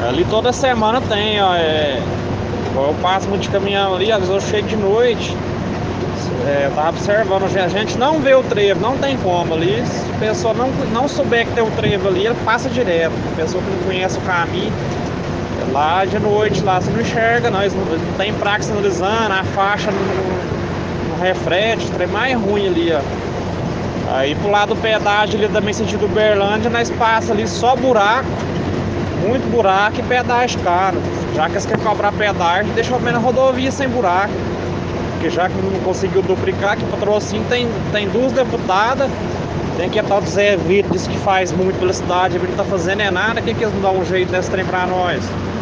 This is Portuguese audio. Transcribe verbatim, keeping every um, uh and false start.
Ali toda semana tem, ó. É, eu passo muito de caminhão ali, às vezes eu chego de noite. É, eu tava observando, a gente não vê o trevo, não tem como ali. Se a pessoa não, não souber que tem o trevo ali, ele passa direto. A pessoa que não conhece o caminho, lá de noite, lá você não enxerga, não, não, não tem praça sinalizando, a faixa não, não, não reflete, o trem mais ruim ali, ó. Aí pro lado do pedágio ali também sentido Uberlândia, nós passa ali só buraco, muito buraco e pedágio caro. Já que eles querem cobrar pedágio, deixa ao menos a rodovia sem buraco. Porque já que não conseguiu duplicar, que Patrocínio tem, tem duas deputadas, tem aqui a tal do Zé Vitor, disse que faz muito pela cidade, ele não tá fazendo é nada, que que eles não dão um jeito nesse trem pra nós?